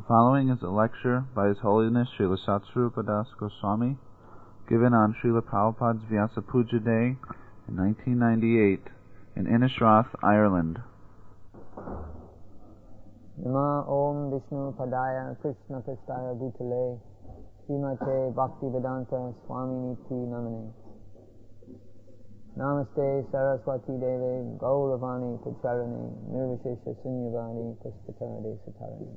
The following is a lecture by His Holiness Srila Satsvarupa Das Goswami, given on Srila Prabhupada's Vyasa Puja Day in 1998 in Innisroth, Ireland. Nama Om Vishnu Padaya Krishna Prastaya Bhutale Srimate Bhaktivedanta Swami Niti Namane Namaste Saraswati Deve Gauravani Pucharane Nirvishesha Sunyavani Puspatade Satarane.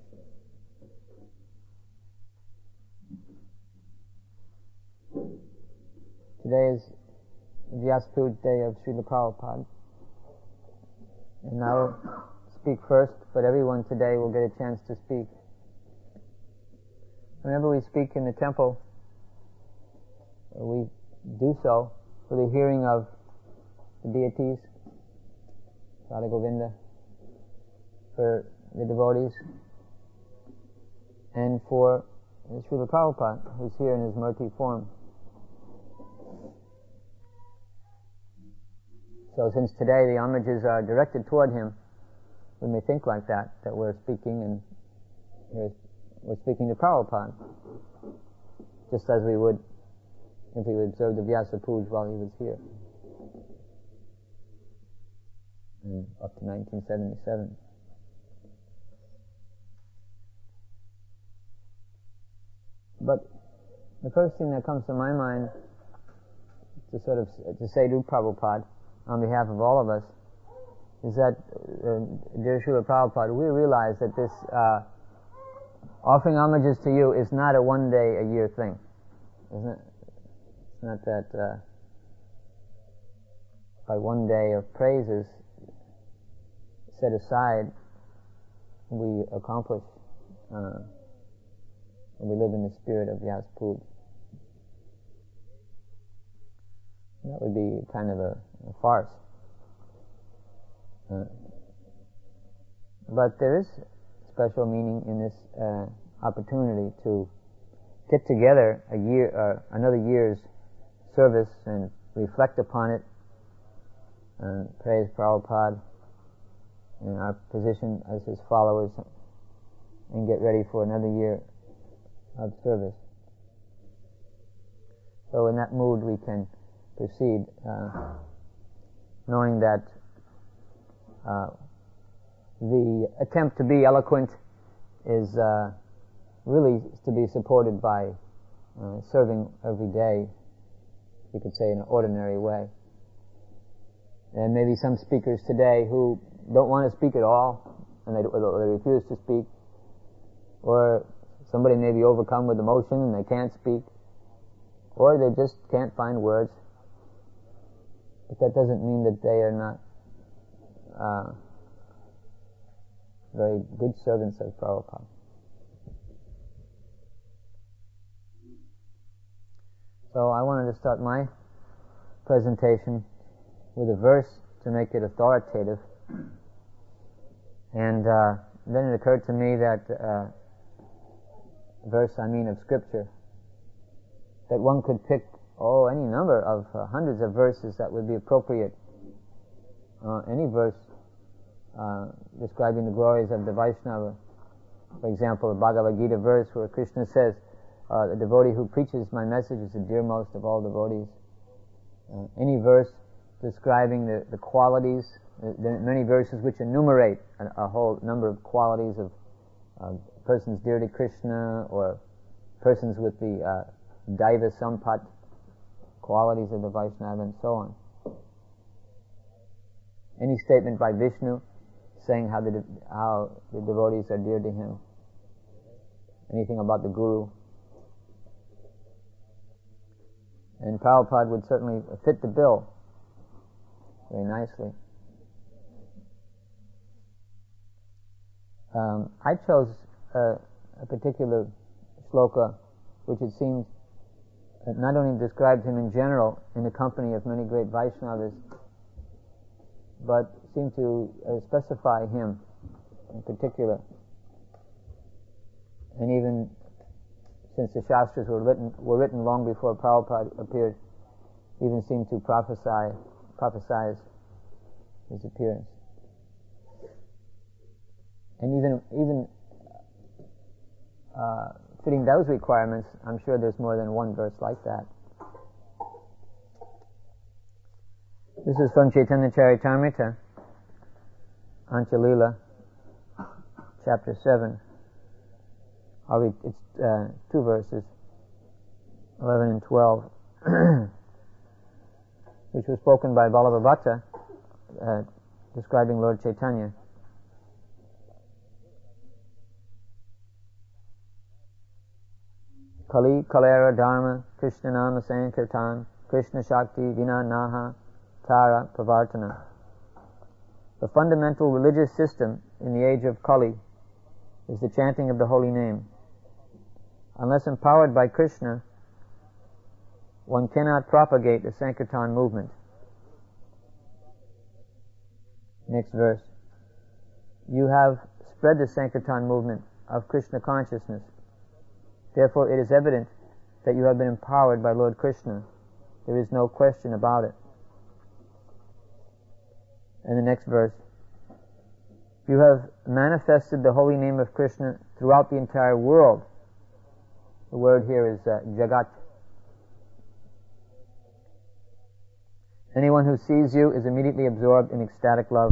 Today is Vyasa Puja Day of Srila Prabhupada, and I'll speak first, but everyone today will get a chance to speak. Whenever we speak in the temple, we do so for the hearing of the deities, Radha Govinda, for the devotees, and for Srila Prabhupada, who's here in his Murti form. So since today the homages are directed toward him, we may think like that we're speaking and we're speaking to Prabhupada, just as we would if we would observe the Vyasa Puja while he was here, up to 1977. But the first thing that comes to my mind to say to Prabhupada, on behalf of all of us, is that, dear Srila Prabhupada, we realize that this offering homages to you is not a one-day-a-year thing, isn't it? It's not that by one day of praises set aside we accomplish, we live in the spirit of Vyasa Puja. That would be kind of a farce. But there is special meaning in this opportunity to get together another year's service and reflect upon it and praise Prabhupada and our position as his followers and get ready for another year of service. So in that mood we can proceed, knowing that the attempt to be eloquent is really to be supported by serving every day, you could say, in an ordinary way. And maybe some speakers today who don't want to speak at all, and they refuse to speak, or somebody may be overcome with emotion and they can't speak, or they just can't find words. But that doesn't mean that they are not very good servants of Prabhupada. So I wanted to start my presentation with a verse to make it authoritative. And then it occurred to me that verse, of Scripture, that one could pick any number of hundreds of verses that would be appropriate. Any verse describing the glories of the Vaishnava. For example, the Bhagavad Gita verse where Krishna says, the devotee who preaches my message is the dearmost of all devotees. Any verse describing the qualities, there are many verses which enumerate a whole number of qualities of persons dear to Krishna, or persons with the Daiva Sampat, qualities of the Vaishnava, and so on. Any statement by Vishnu saying how the devotees are dear to him. Anything about the Guru. And Prabhupada would certainly fit the bill very nicely. I chose a particular shloka which it seems not only describes him in general in the company of many great Vaishnavas, but seem to specify him in particular. And even since the Shastras were written long before Prabhupada appeared, even seem to prophesize his appearance. And even fitting those requirements, I'm sure there's more than one verse like that. This is from Chaitanya Charitamrita, Antya Lila, chapter 7. I'll read, it's 2 verses, 11 and 12, which was spoken by Vallabhabhata, describing Lord Chaitanya. Kali Kalera Dharma Krishna Nama Sankirtan Krishna Shakti Vina Naha Tara Pravartana. The fundamental religious system in the age of Kali is the chanting of the holy name. Unless empowered by Krishna, one cannot propagate the Sankirtan movement. Next verse. You have spread the Sankirtan movement of Krishna consciousness. Therefore it is evident that you have been empowered by Lord Krishna. There is no question about it. And the next verse. You have manifested the holy name of Krishna throughout the entire world. The word here is Jagat. Anyone who sees you is immediately absorbed in ecstatic love.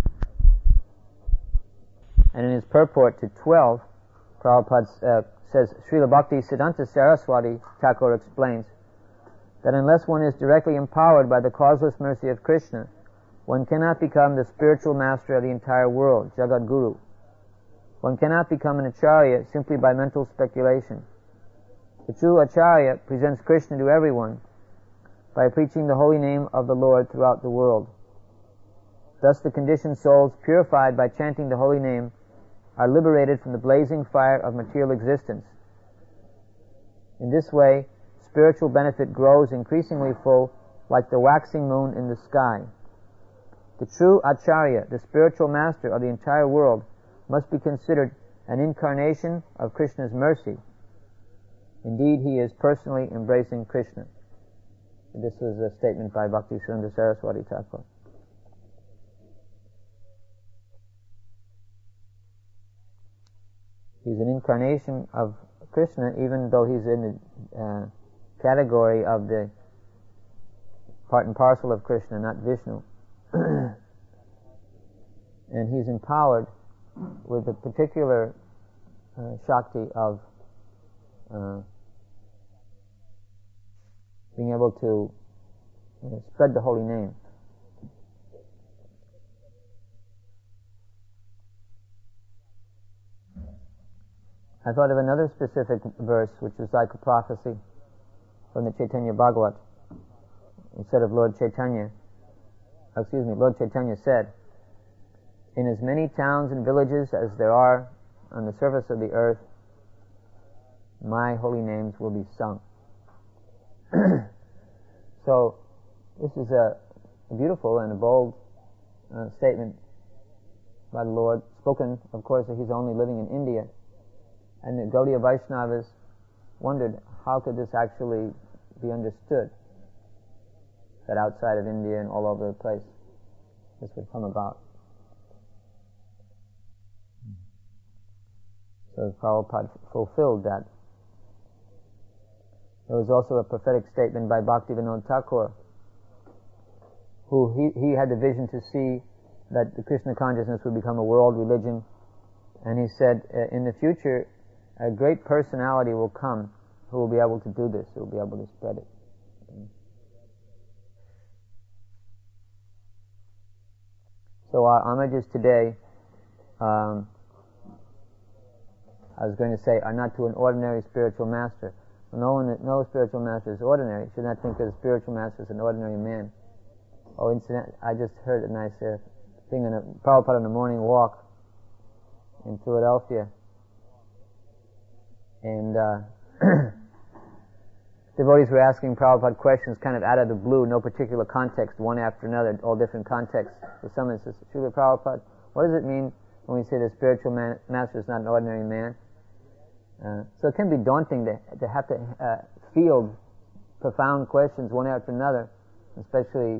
And in his purport to 12, Prabhupada says, Srila Bhakti Siddhanta Saraswati Thakur explains that unless one is directly empowered by the causeless mercy of Krishna, one cannot become the spiritual master of the entire world, Jagat Guru. One cannot become an acharya simply by mental speculation. The true acharya presents Krishna to everyone by preaching the holy name of the Lord throughout the world. Thus the conditioned souls, purified by chanting the holy name, are liberated from the blazing fire of material existence. In this way, spiritual benefit grows increasingly full, like the waxing moon in the sky. The true acharya, the spiritual master of the entire world, must be considered an incarnation of Krishna's mercy. Indeed, he is personally embracing Krishna. This was a statement by Bhakti Siddhanta Saraswati Thakur. He's an incarnation of Krishna, even though he's in the category of the part and parcel of Krishna, not Vishnu. And he's empowered with the particular Shakti of being able to spread the holy name. I thought of another specific verse which is like a prophecy from the Chaitanya Bhagavat. Instead of Lord Chaitanya said, in as many towns and villages as there are on the surface of the earth, my holy names will be sung. So, this is a beautiful and a bold statement by the Lord, spoken, of course, that he's only living in India. And the Gaudiya Vaishnavas wondered, how could this actually be understood? That outside of India and all over the place, this would come about. So Prabhupada fulfilled that. There was also a prophetic statement by Bhaktivinoda Thakur, who he had the vision to see that the Krishna consciousness would become a world religion. And he said, in the future, a great personality will come who will be able to do this, who will be able to spread it. So our homages today, I was going to say, are not to an ordinary spiritual master. No spiritual master is ordinary. You should not think of the spiritual master as an ordinary man. Oh, incident! I just heard a nice thing in Prabhupada on the morning walk in Philadelphia. And devotees were asking Prabhupada questions kind of out of the blue, no particular context, one after another, all different contexts. So someone says, Srila Prabhupada, what does it mean when we say the spiritual master is not an ordinary man? So it can be daunting to have to field profound questions one after another, especially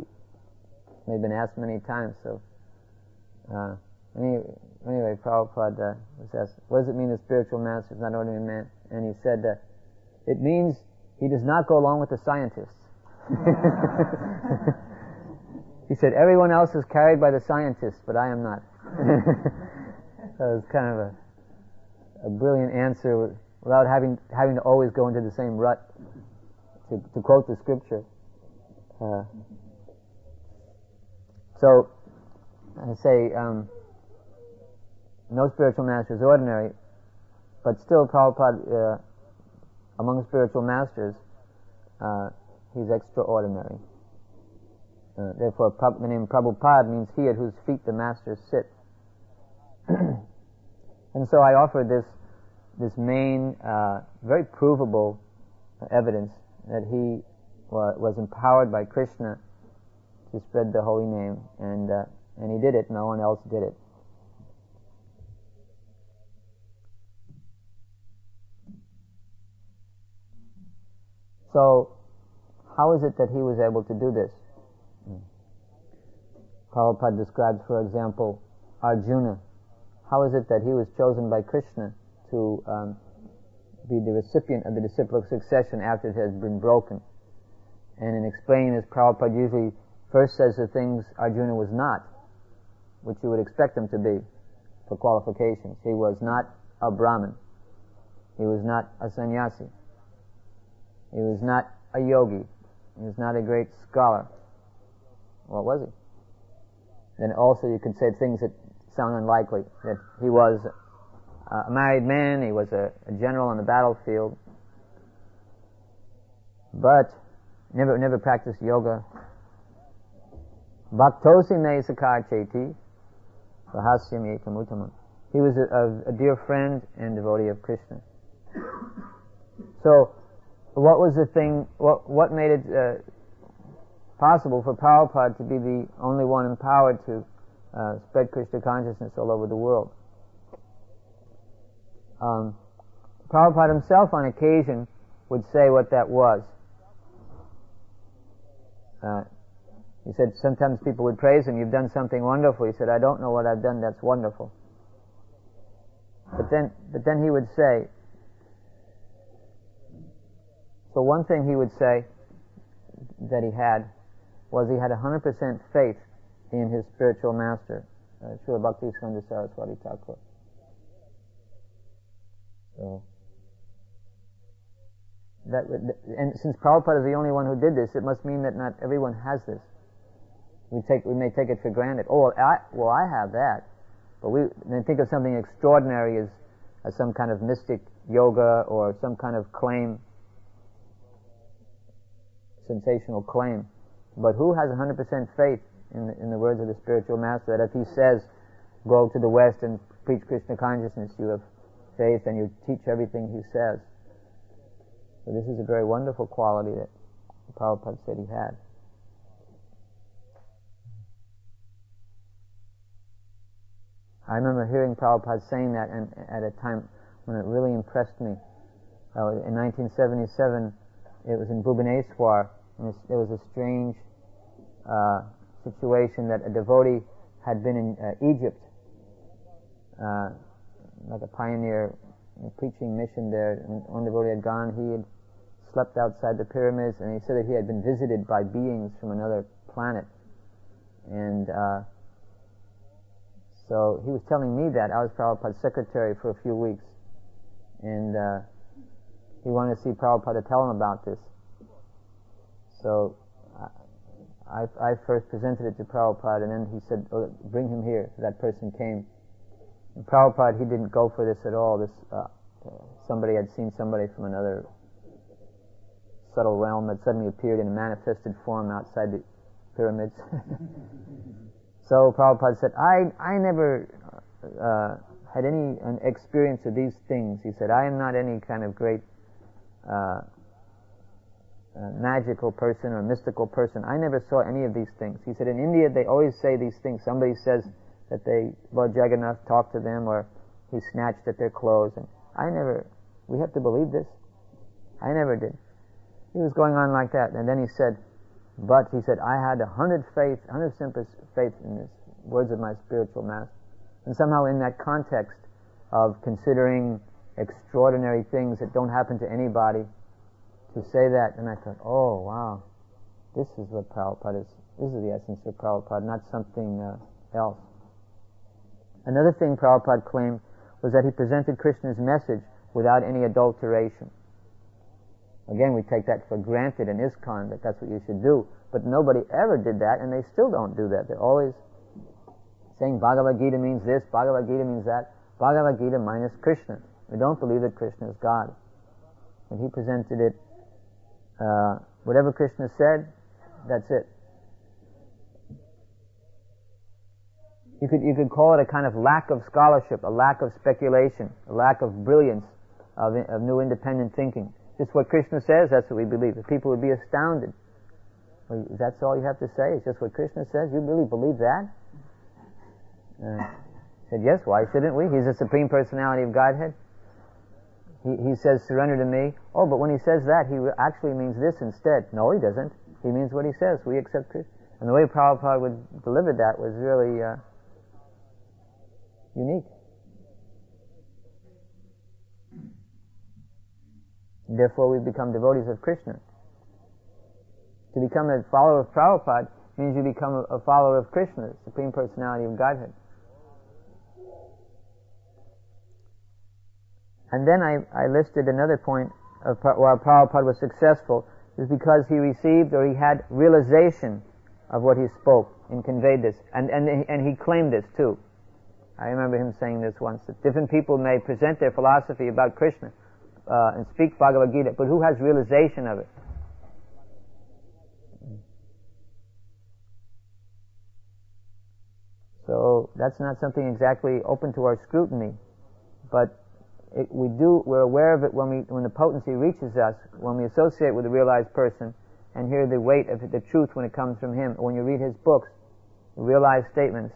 they've been asked many times. So anyway, Prabhupada was was asked, what does it mean the spiritual master is not ordinary man? And he said, it means he does not go along with the scientists. He said, everyone else is carried by the scientists, but I am not. So it was kind of a brilliant answer without having to always go into the same rut to quote the scripture. So I say, no spiritual master is ordinary, but still Prabhupada, among spiritual masters, he's extraordinary. Therefore, the name Prabhupada means he at whose feet the masters sit. And so I offered this main, very provable evidence that he was empowered by Krishna to spread the holy name, and he did it. No one else did it. So, how is it that he was able to do this? Prabhupada describes, for example, Arjuna. How is it that he was chosen by Krishna to be the recipient of the disciplic succession after it has been broken? And in explaining this, Prabhupada usually first says the things Arjuna was not, which you would expect him to be for qualifications. He was not a Brahmin. He was not a sannyasi. He was not a yogi. He was not a great scholar. What was he? Then also you could say things that sound unlikely. That he was a married man, he was a general on the battlefield, but never practiced yoga. Bhaktosi me sakar cheti rahasyam ekam uttamam. He was a dear friend and devotee of Krishna. So, what was the thing, what made it possible for Prabhupada to be the only one empowered to spread Krishna consciousness all over the world? Prabhupada himself on occasion would say what that was. He said sometimes people would praise him, you've done something wonderful. He said, I don't know what I've done that's wonderful. But then he would say, so one thing he would say that he had was he had 100% faith in his spiritual master, Srila Bhaktisiddhanta Saraswati Thakur. So, and since Prabhupada is the only one who did this, it must mean that not everyone has this. We may take it for granted. Oh, I have that. But we then think of something extraordinary as some kind of mystic yoga or some kind of claim, sensational claim. But who has 100% faith in the words of the spiritual master, that if he says, go to the West and preach Krishna consciousness, you have faith and you teach everything he says? So this is a very wonderful quality that Prabhupada said he had. I remember hearing Prabhupada saying that, and at a time when it really impressed me. In 1977, it was in Bhubaneswar, and there was a strange situation that a devotee had been in Egypt, like a pioneer preaching mission there. And one devotee had gone, he had slept outside the pyramids, and he said that he had been visited by beings from another planet. And so he was telling me that. I was Prabhupada's secretary for a few weeks, and he wanted to see Prabhupada to tell him about this. So I first presented it to Prabhupada, and then he said, oh, bring him here. So that person came. And Prabhupada, he didn't go for this at all. Somebody had seen somebody from another subtle realm that suddenly appeared in a manifested form outside the pyramids. So Prabhupada said, I never had any experience of these things. He said, I am not any kind of great magical person or mystical person. I never saw any of these things. He said, in India they always say these things. Somebody says that Lord Jagannath talked to them, or he snatched at their clothes. And we have to believe this? I never did. He was going on like that, and then he said, but he said, I had 100% faith in the words of my spiritual master. And somehow in that context, of considering extraordinary things that don't happen to anybody, to say that, and I thought, oh wow, this is what Prabhupada is. This is the essence of Prabhupada, not something else. Another thing Prabhupada claimed was that he presented Krishna's message without any adulteration. Again, we take that for granted in ISKCON, that that's what you should do. But nobody ever did that, and they still don't do that. They're always saying Bhagavad Gita means this, Bhagavad Gita means that. Bhagavad Gita minus Krishna. We don't believe that Krishna is God. When he presented it, whatever Krishna said, that's it. You could call it a kind of lack of scholarship, a lack of speculation, a lack of brilliance, of new independent thinking. Just what Krishna says, that's what we believe. The people would be astounded. Well, that's all you have to say? It's just what Krishna says? You really believe that? Said, yes, why shouldn't we? He's the Supreme Personality of Godhead. He says, surrender to me. Oh, but when he says that, he actually means this instead. No, he doesn't. He means what he says. We accept Krishna. And the way Prabhupada would deliver that was really unique. Therefore, we become devotees of Krishna. To become a follower of Prabhupada means you become a follower of Krishna, the Supreme Personality of Godhead. And then I listed another point of why Prabhupada was successful, is because he received, or he had realization of what he spoke and conveyed this. And he claimed this too. I remember him saying this once, that different people may present their philosophy about Krishna and speak Bhagavad Gita, but who has realization of it? So that's not something exactly open to our scrutiny, but we're aware of it when the potency reaches us, when we associate with a realized person and hear the weight of the truth when it comes from him. When you read his books, realized statements.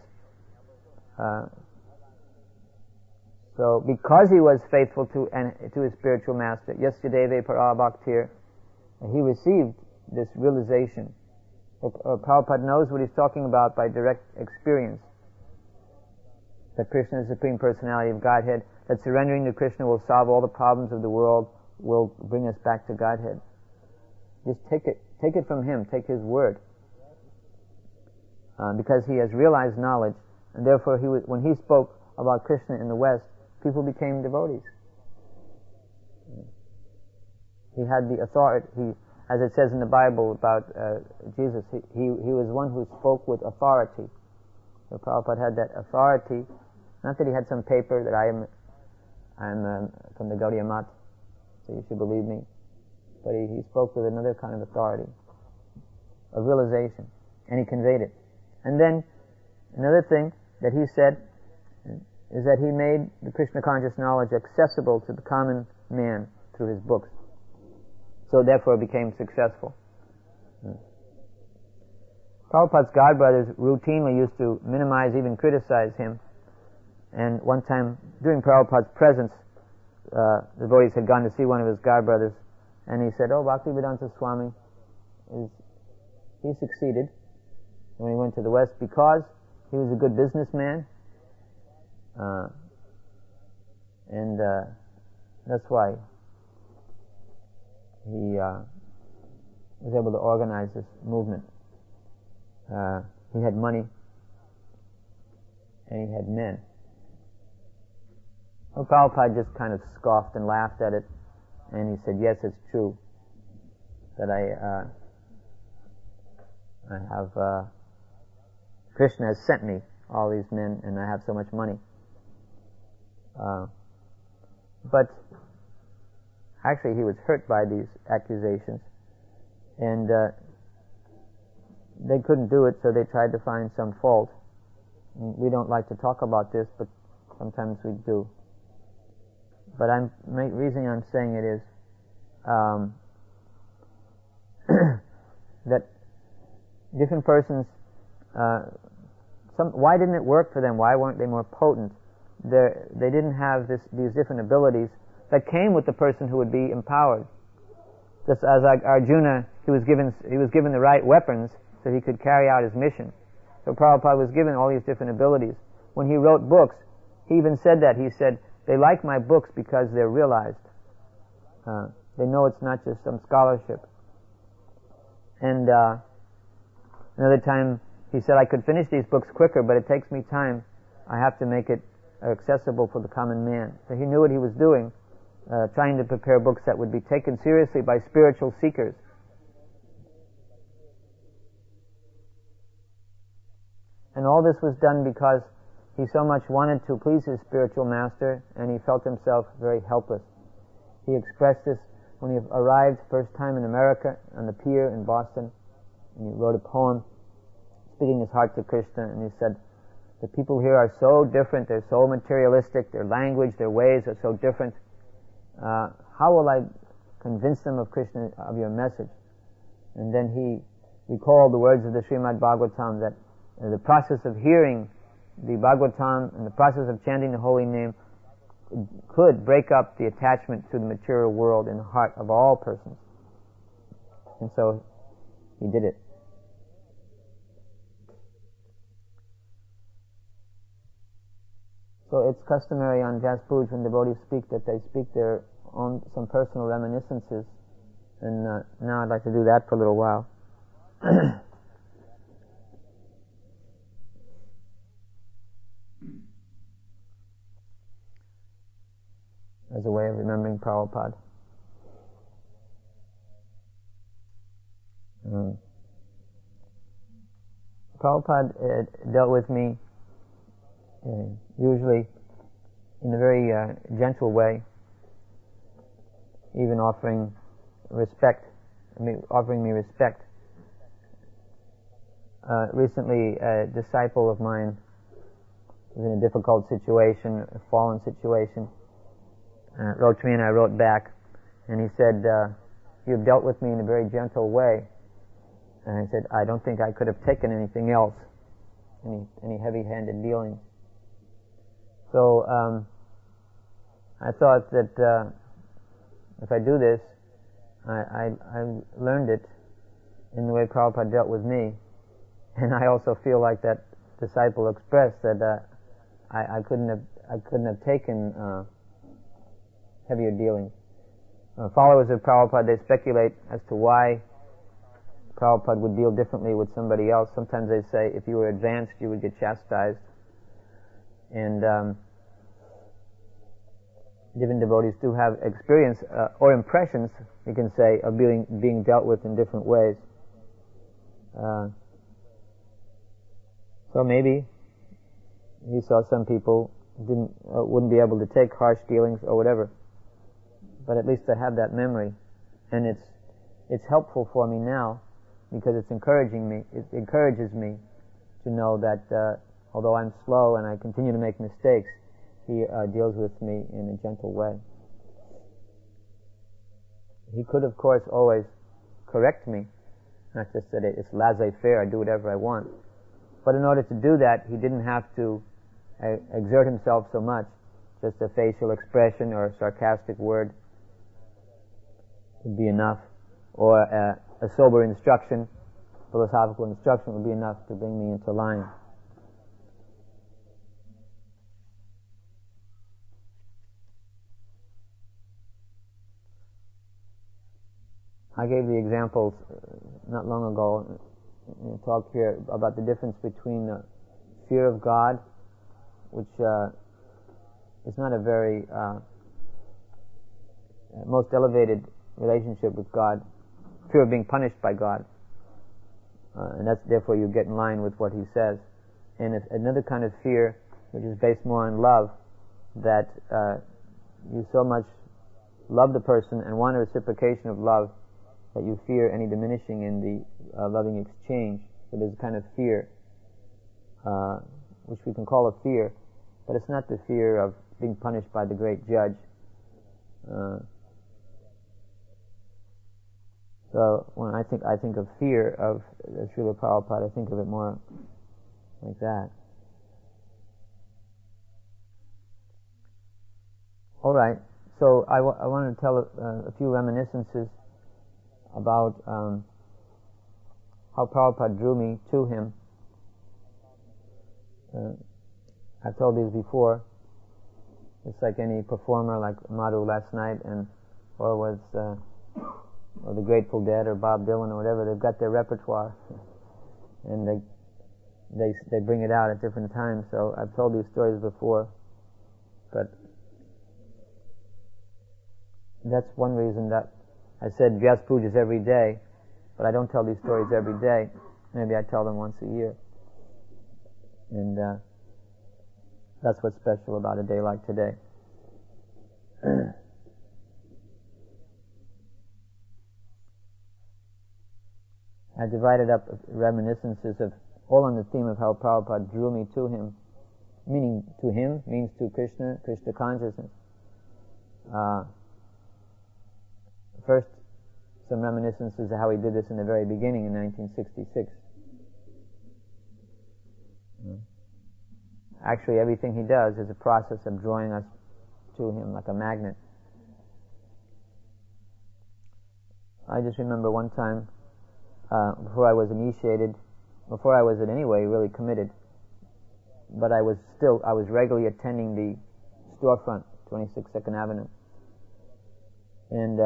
So because he was faithful to his spiritual master, Yasyadeva Parabhaktir, he received this realization. Prabhupada knows what he's talking about by direct experience. That Krishna is the Supreme Personality of Godhead, that surrendering to Krishna will solve all the problems of the world, will bring us back to Godhead. Just take it from him, take his word. Because he has realized knowledge, and therefore when he spoke about Krishna in the West, people became devotees. He had the authority, as it says in the Bible about Jesus, he was one who spoke with authority. So Prabhupada had that authority. Not that he had some paper that I'm from the Gaudiya Math, so you should believe me. But he spoke with another kind of authority, of realization, and he conveyed it. And then another thing that he said is that he made the Krishna conscious knowledge accessible to the common man through his books. So therefore became successful. Prabhupada's godbrothers routinely used to minimize, even criticize him. And one time, during Prabhupada's presence, the devotees had gone to see one of his godbrothers, and he said, "Oh, Bhaktivedanta Swami, he succeeded when he went to the West because he was a good businessman, and that's why he was able to organize this movement. He had money, and he had men." Well, Prabhupada just kind of scoffed and laughed at it, and he said, "Yes, it's true that I have Krishna has sent me all these men, and I have so much money." But actually, he was hurt by these accusations, and they couldn't do it, so they tried to find some fault. And we don't like to talk about this, but sometimes we do. But the reason I'm saying it is that different persons, why didn't it work for them? Why weren't they more potent? They didn't have these different abilities that came with the person who would be empowered. Just as Arjuna, he was given the right weapons so he could carry out his mission. So Prabhupada was given all these different abilities. When he wrote books, he even said that. He said, they like my books because they're realized. They know it's not just some scholarship. And another time he said, I could finish these books quicker, but it takes me time. I have to make it accessible for the common man. So he knew what he was doing, trying to prepare books that would be taken seriously by spiritual seekers. And all this was done because he so much wanted to please his spiritual master, and he felt himself very helpless. He expressed this when he arrived first time in America on the pier in Boston, and he wrote a poem speaking his heart to Krishna, and he said, the people here are so different, they're so materialistic, their language, their ways are so different. How will I convince them of Krishna, of your message? And then he recalled the words of the Srimad Bhagavatam that the process of hearing the Bhagavatam and the process of chanting the holy name could break up the attachment to the material world in the heart of all persons. And so he did it. So it's customary on Jas Puj when devotees speak that they speak their own, some personal reminiscences. And now I'd like to do that for a little while. As a way of remembering Prabhupada. Prabhupada dealt with me usually in a very gentle way, even offering me respect. Recently, a disciple of mine was in a difficult situation, a fallen situation, wrote to me and I wrote back, and he said, you've dealt with me in a very gentle way. And I said, I don't think I could have taken anything else, any heavy-handed dealing. So I thought that if I do this, I learned it in the way Prabhupada dealt with me, and I also feel like that disciple expressed that I couldn't have taken heavier dealings. Followers of Prabhupada, they speculate as to why Prabhupada would deal differently with somebody else. Sometimes they say if you were advanced, you would get chastised. And different devotees do have experience or impressions, you can say, of being dealt with in different ways. So maybe he saw some people wouldn't be able to take harsh dealings or whatever. But at least I have that memory, and it's helpful for me now because it's encouraging me. It encourages me to know that although I'm slow and I continue to make mistakes, he deals with me in a gentle way. He could, of course, always correct me, not just that it's laissez-faire, I do whatever I want. But in order to do that, he didn't have to exert himself so much. Just a facial expression or a sarcastic word would be enough, or a sober instruction, philosophical instruction would be enough to bring me into line. I gave the examples not long ago in a talk here about the difference between fear of God, which is not a very most elevated relationship with God, fear of being punished by God, and that's therefore you get in line with what he says. And it's another kind of fear which is based more on love, that you so much love the person and want a reciprocation of love that you fear any diminishing in the loving exchange. So there's a kind of fear which we can call a fear, but it's not the fear of being punished by the great judge. So when I think of fear of Srila Prabhupada, I think of it more like that. All right. So I wanted to tell a few reminiscences about how Prabhupada drew me to him. I've told these before. It's like any performer, like Madhu last night, or the Grateful Dead or Bob Dylan or whatever. They've got their repertoire, and they bring it out at different times. So I've told these stories before, but that's one reason that I said Vyas Puja is every day, but I don't tell these stories every day. Maybe I tell them once a year, and that's what's special about a day like today. I divided up reminiscences of all on the theme of how Prabhupada drew me to him. Meaning to him means to Krishna consciousness. First, some reminiscences of how he did this in the very beginning in 1966. Actually, everything he does is a process of drawing us to him like a magnet. I just remember one time, before I was initiated, before I was in any way really committed, but I was regularly attending the storefront, 26 2nd Avenue. And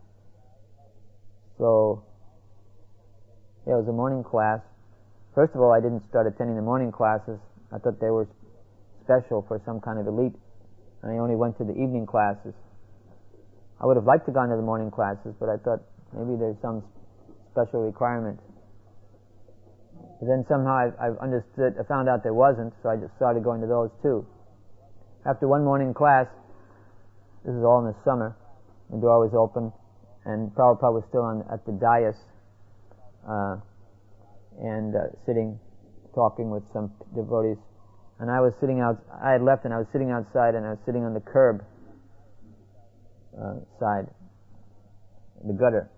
so it was a morning class. First of all, I didn't start attending the morning classes. I thought they were special for some kind of elite, and I only went to the evening classes. I would have liked to go to the morning classes, but I thought maybe there's some special requirement. But then somehow I found out there wasn't, so I just started going to those too. After one morning class, this is all in the summer, the door was open, and Prabhupada was still at the dais, sitting, talking with some devotees. And I was sitting out. I had left, and I was sitting outside, and I was sitting on the curb side, the gutter,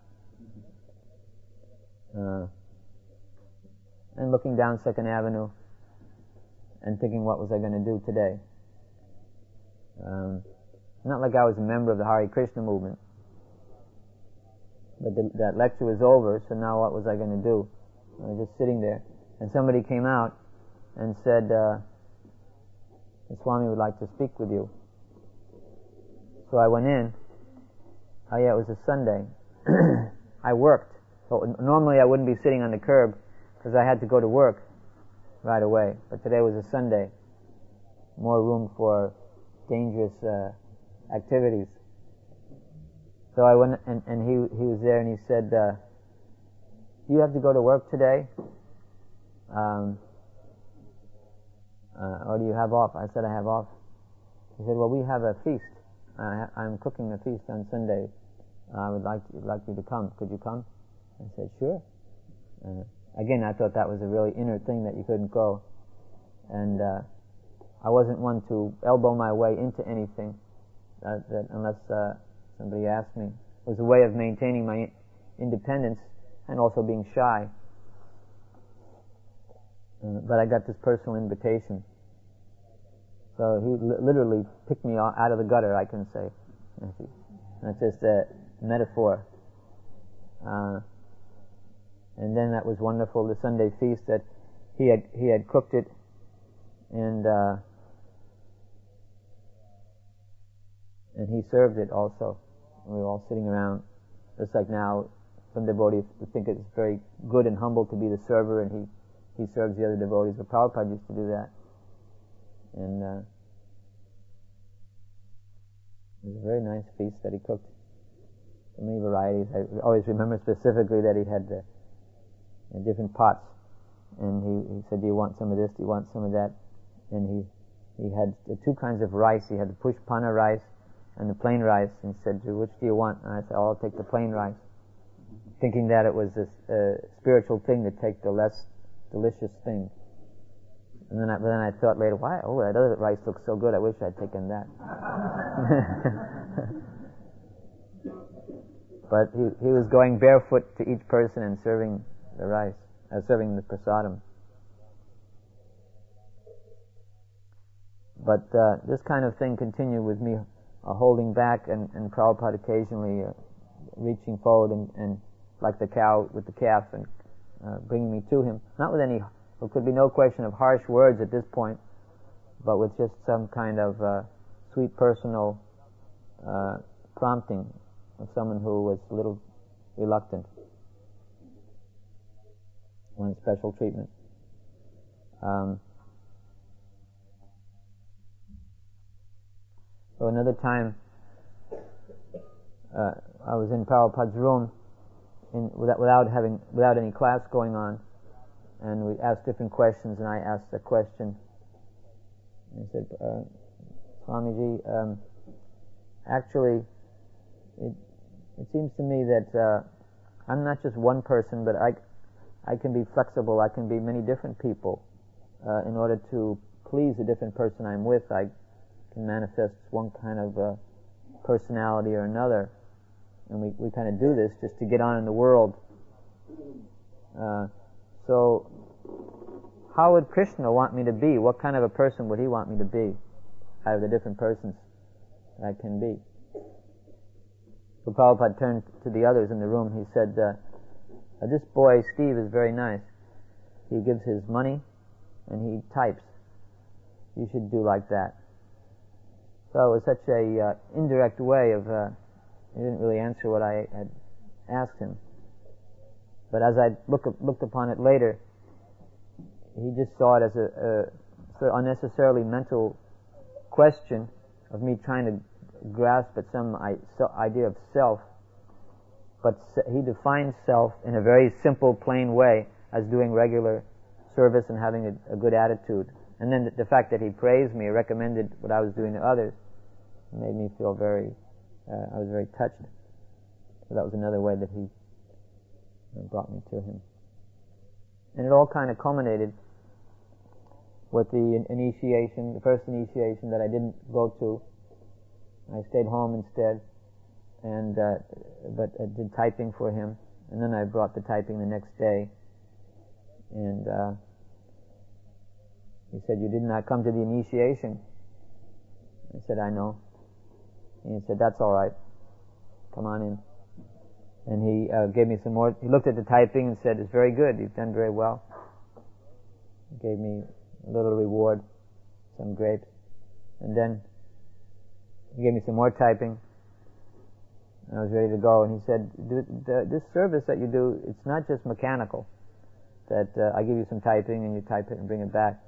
and looking down 2nd Avenue, and thinking, what was I going to do today? Not like I was a member of the Hare Krishna movement, but that lecture was over. So now, what was I going to do? I was just sitting there, and somebody came out and said, the Swami would like to speak with you. So I went in. Oh yeah, it was a Sunday. I worked. So normally I wouldn't be sitting on the curb because I had to go to work right away. But today was a Sunday. More room for dangerous activities. So I went, and he was there, and he said, do you have to go to work today? Or do you have off? I said, I have off. He said, well, we have a feast. I'm cooking a feast on Sunday. I would like you to come. Could you come? I said, sure. Again, I thought that was a really inner thing that you couldn't go. And I wasn't one to elbow my way into anything unless somebody asked me. It was a way of maintaining my independence and also being shy. But I got this personal invitation. So he literally picked me out of the gutter, I can say. That's just a metaphor. And then that was wonderful, the Sunday feast that he had cooked it, and he served it also. We were all sitting around, just like now. Some devotees think it's very good and humble to be the server, and he serves the other devotees. But Prabhupada used to do that. And it was a very nice feast that he cooked. So many varieties. I always remember specifically that he had different pots. And he said, do you want some of this? Do you want some of that? And he had the two kinds of rice. He had the pushpana rice and the plain rice. And he said, which do you want? And I said, I'll take the plain rice. Thinking that it was this spiritual thing to take the less delicious thing. And then I thought later, why? Oh, that other rice looks so good. I wish I'd taken that. But he was going barefoot to each person and serving the rice, serving the prasadam. But this kind of thing continued with me, holding back, and Prabhupada occasionally reaching forward and like the cow with the calf, and bringing me to him. Not with any, there could be no question of harsh words at this point, but with just some kind of sweet personal prompting of someone who was a little reluctant on special treatment. So another time, I was in Prabhupada's room without any class going on, and we asked different questions, and I asked a question. And I said, Swamiji, actually, it seems to me that I'm not just one person, but I can be flexible. I can be many different people. In order to please the different person I'm with, I can manifest one kind of personality or another. And we kind of do this just to get on in the world. So how would Krishna want me to be? What kind of a person would he want me to be out of the different persons I can be? So Prabhupada turned to the others in the room. He said, this boy, Steve, is very nice. He gives his money and he types. You should do like that. So it was such a indirect way of... he didn't really answer what I had asked him. But as I looked upon it later, he just saw it as a sort of unnecessarily mental question of me trying to grasp at some idea of self. But he defines self in a very simple, plain way as doing regular service and having a good attitude. And then the fact that he praised me, recommended what I was doing to others, made me feel very... I was very touched. So that was another way that he brought me to him. And it all kind of culminated with the initiation, the first initiation that I didn't go to. I stayed home instead, and but I did typing for him, and then I brought the typing the next day. And he said, "You did not come to the initiation." I said, "I know." And he said, "That's all right. Come on in." And he gave me some more. He looked at the typing and said, "It's very good. You've done very well." He gave me a little reward, some grapes. And then he gave me some more typing. And I was ready to go. And he said, "This service that you do, it's not just mechanical. That I give you some typing and you type it and bring it back.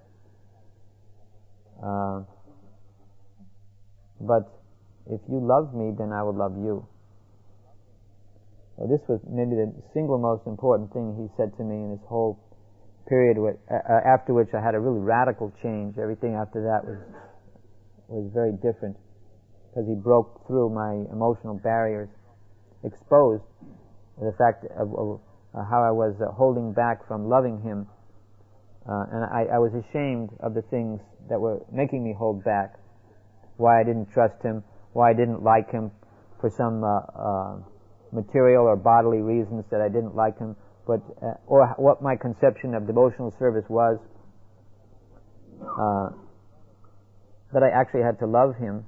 But if you love me, then I will love you." Well, this was maybe the single most important thing he said to me in this whole period, after which I had a really radical change. Everything after that was very different, because he broke through my emotional barriers, exposed the fact of how I was holding back from loving him, and I was ashamed of the things that were making me hold back, why I didn't trust him, why I didn't like him for some material or bodily reasons that I didn't like him, but or what my conception of devotional service was, that I actually had to love him,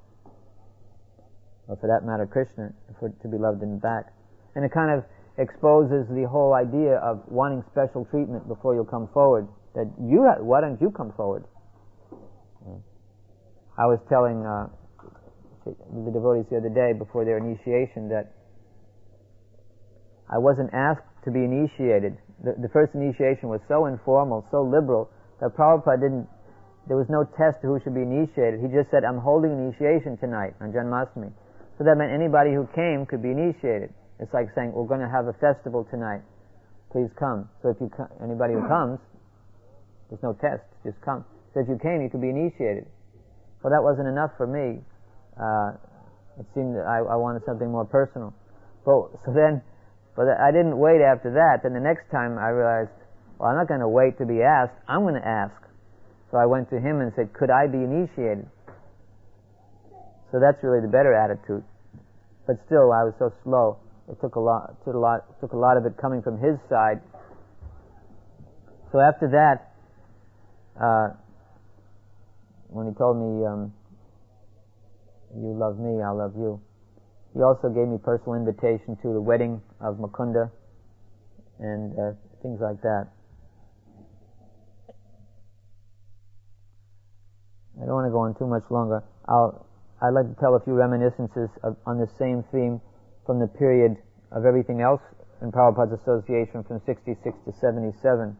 or for that matter Krishna, to be loved in back. And it kind of exposes the whole idea of wanting special treatment before you'll come forward, that why don't you come forward? I was telling the devotees the other day before their initiation that I wasn't asked to be initiated. The first initiation was so informal, so liberal, that Prabhupada there was no test to who should be initiated. He just said, "I'm holding initiation tonight on Janmashtami." So that meant anybody who came could be initiated. It's like saying, "We're going to have a festival tonight. Please come." So if anybody who comes, there's no test, just come. So if you came, you could be initiated. Well, that wasn't enough for me. It seemed that I wanted something more personal. But I didn't wait after that. Then the next time I realized, well, I'm not going to wait to be asked. I'm going to ask. So I went to him and said, "Could I be initiated?" So that's really the better attitude. But still, I was so slow. It took a lot of it coming from his side. So after that, when he told me, "You love me, I'll love you," he also gave me personal invitation to the wedding of Mukunda and things like that. I don't want to go on too much longer. I'll I'd like to tell a few reminiscences on the same theme from the period of everything else in Prabhupada's association from 66 to 77.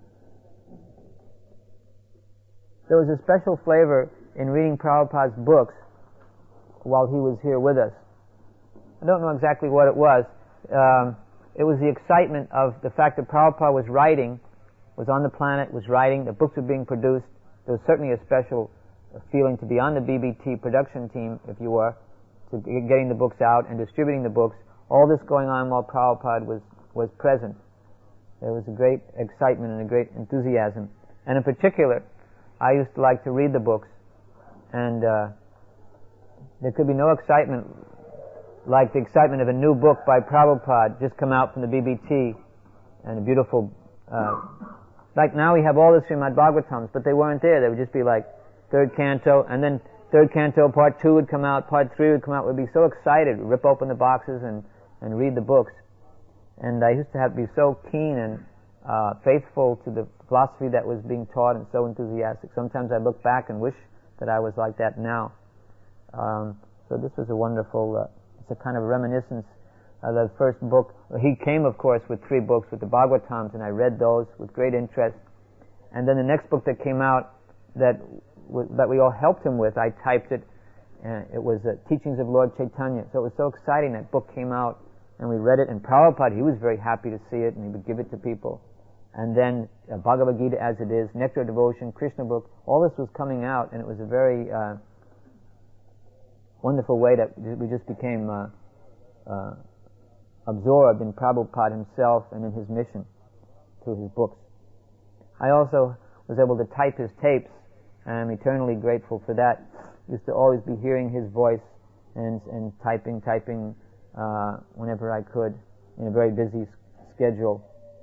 There was a special flavor in reading Prabhupada's books while he was here with us. I don't know exactly what it was. It was the excitement of the fact that Prabhupada was writing, was on the planet, was writing, the books were being produced. There was certainly a special feeling to be on the BBT production team, if you were, to getting the books out and distributing the books. All this going on while Prabhupada was present. There was a great excitement and a great enthusiasm. And in particular, I used to like to read the books, and there could be no excitement like the excitement of a new book by Prabhupada just come out from the BBT, and a beautiful, like now we have all the Srimad Bhagavatams, but they weren't there. They would just be like third canto, and then third canto part 2 would come out, part 3 would come out. We'd be so excited, rip open the boxes and read the books. And I used to be so keen and faithful to the philosophy that was being taught and so enthusiastic. Sometimes I look back and wish that I was like that now. So this was a wonderful, it's a kind of reminiscence of the first book. He came, of course, with 3 books, with the Bhagavatams, and I read those with great interest. And then the next book that came out that we all helped him with, I typed it, and it was Teachings of Lord Chaitanya. So it was so exciting. That book came out, and we read it, and Prabhupada, he was very happy to see it, and he would give it to people. And then Bhagavad Gita as it is, Nectar of Devotion, Krishna book, all this was coming out, and it was a very wonderful way that we just became absorbed in Prabhupada himself and in his mission through his books. I also was able to type his tapes, and I'm eternally grateful for that. Used to always be hearing his voice and typing whenever I could in a very busy schedule.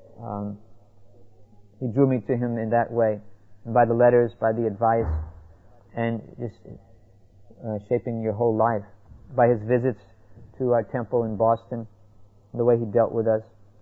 He drew me to him in that way, and by the letters, by the advice, and just shaping your whole life. By his visits to our temple in Boston, the way he dealt with us.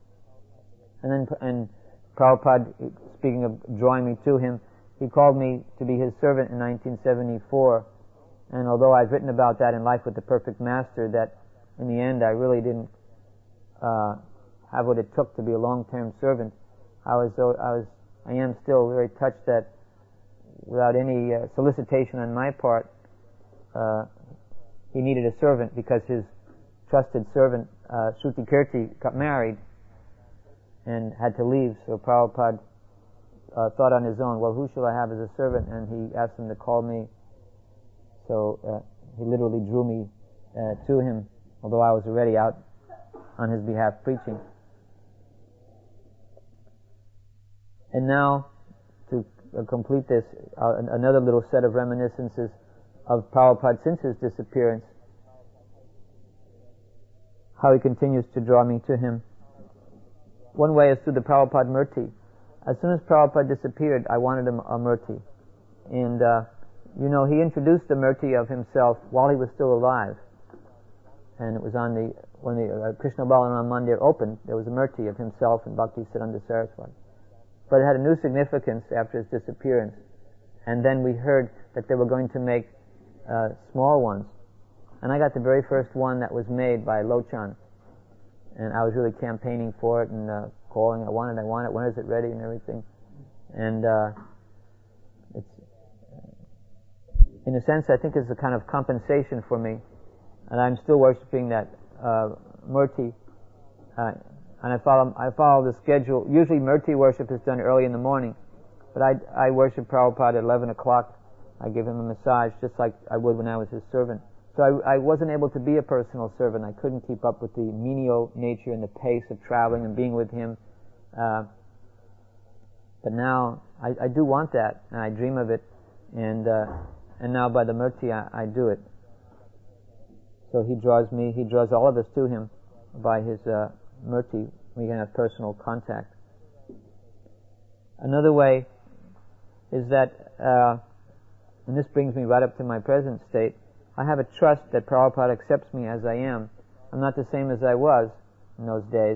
And Prabhupada, speaking of drawing me to him, he called me to be his servant in 1974. And although I've written about that in Life with the Perfect Master, that in the end I really didn't have what it took to be a long-term servant, I am still very touched that without any solicitation on my part, he needed a servant because his trusted servant, Shruti Kirti, got married and had to leave. So Prabhupada thought on his own, well, who shall I have as a servant? And he asked him to call me. So he literally drew me to him, although I was already out on his behalf preaching. And now, to complete this, another little set of reminiscences of Prabhupada since his disappearance, how he continues to draw me to him. One way is through the Prabhupada Murti. As soon as Prabhupada disappeared, I wanted a Murti. And, he introduced the Murti of himself while he was still alive. And it was when the Krishna Balaram Mandir opened, there was a Murti of himself and Bhaktisiddhanta Saraswati. But it had a new significance after his disappearance. And then we heard that they were going to make small ones. And I got the very first one that was made by Lochan. And I was really campaigning for it and calling, I want it, when is it ready and everything. And it's, in a sense, I think it's a kind of compensation for me. And I'm still worshipping that Murti. And I follow the schedule. Usually Murti worship is done early in the morning. But I worship Prabhupada at 11 o'clock. I give him a massage just like I would when I was his servant. So I wasn't able to be a personal servant. I couldn't keep up with the menial nature and the pace of traveling and being with him. But now I do want that, and I dream of it. And now by the Murti I do it. So he draws all of us to him by his Murti. We can have personal contact. Another way is that, and this brings me right up to my present state, I have a trust that Prabhupada accepts me as I am. I'm not the same as I was in those days.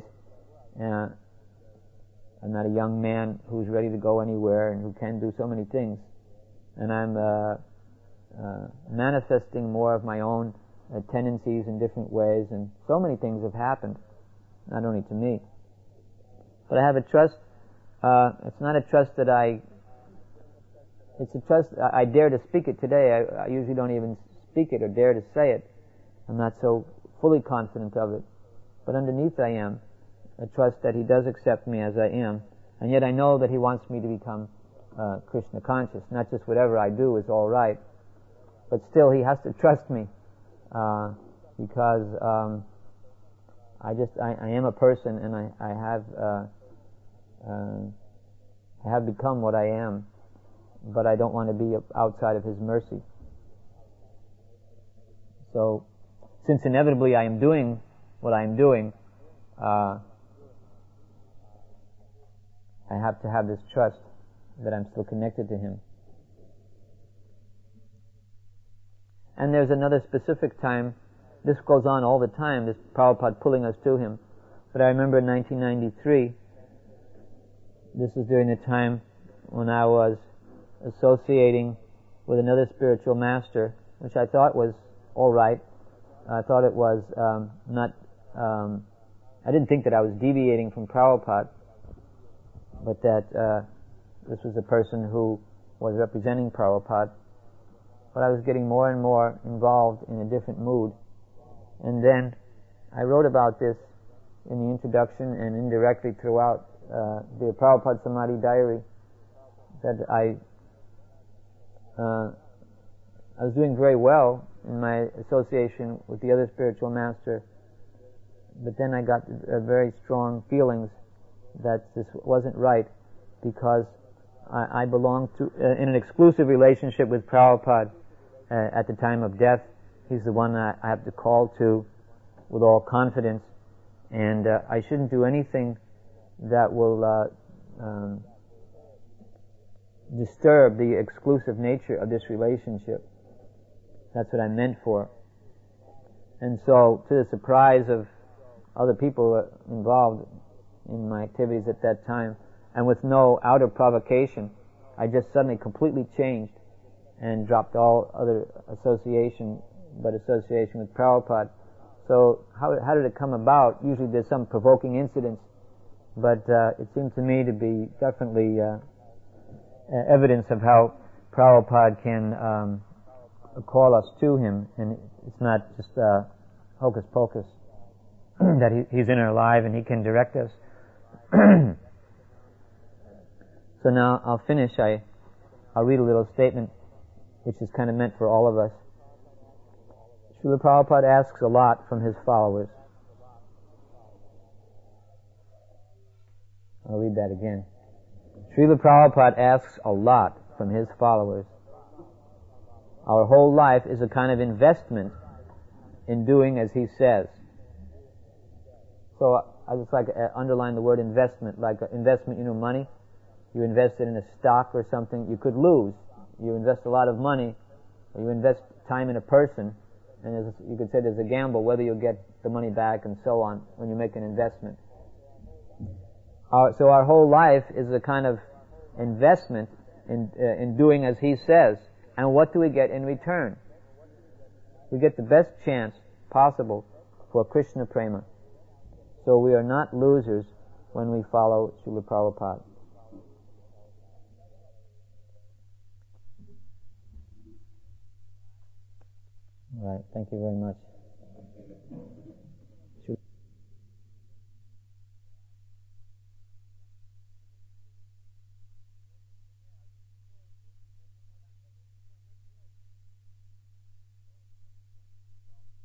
I'm not a young man who's ready to go anywhere and who can do so many things. And I'm manifesting more of my own tendencies in different ways, and so many things have happened, not only to me. But I have a trust. It's not a trust that it's a trust, I dare to speak it today. I usually don't even speak it or dare to say it. I'm not so fully confident of it. But underneath I am a trust that He does accept me as I am, and yet I know that He wants me to become Krishna conscious. Not just whatever I do is all right, but still He has to trust me because I am a person, and I have become what I am, but I don't want to be outside of His mercy. So, since inevitably I am doing what I am doing, I have to have this trust that I'm still connected to Him. And there's another specific time. This goes on all the time, this Prabhupada pulling us to Him. But I remember in 1993, this was during the time when I was associating with another spiritual master, which I thought was all right. I thought it was not. I didn't think that I was deviating from Prabhupada, but that this was a person who was representing Prabhupada. But I was getting more and more involved in a different mood. And then I wrote about this in the introduction and indirectly throughout the Prabhupada Samadhi Diary, that I was doing very well in my association with the other spiritual master, but then I got very strong feelings that this wasn't right, because I belonged to in an exclusive relationship with Prabhupada at the time of death. He's the one that I have to call to with all confidence, and I shouldn't do anything that will disturb the exclusive nature of this relationship. That's what I'm meant for. And so, to the surprise of other people involved in my activities at that time, and with no outer provocation, I just suddenly completely changed and dropped all other association but association with Prabhupada. So how did it come about? Usually there's some provoking incidents, but it seemed to me to be definitely evidence of how Prabhupada can call us to Him, and it's not just hocus pocus, that He's in our life and He can direct us. So now I'll finish. I'll read a little statement which is kind of meant for all of us. Srila Prabhupada asks a lot from his followers. I'll read that again. Srila Prabhupada asks a lot from his followers. Our whole life is a kind of investment in doing as he says. So I just like to underline the word investment. Like investment, money. You invest it in a stock or something, you could lose. You invest a lot of money, or you invest time in a person, and you could say there's a gamble whether you'll get the money back and so on when you make an investment. So our whole life is a kind of investment in doing as he says. And what do we get in return? We get the best chance possible for Krishna Prema. So we are not losers when we follow Srila Prabhupada. All right, thank you very much.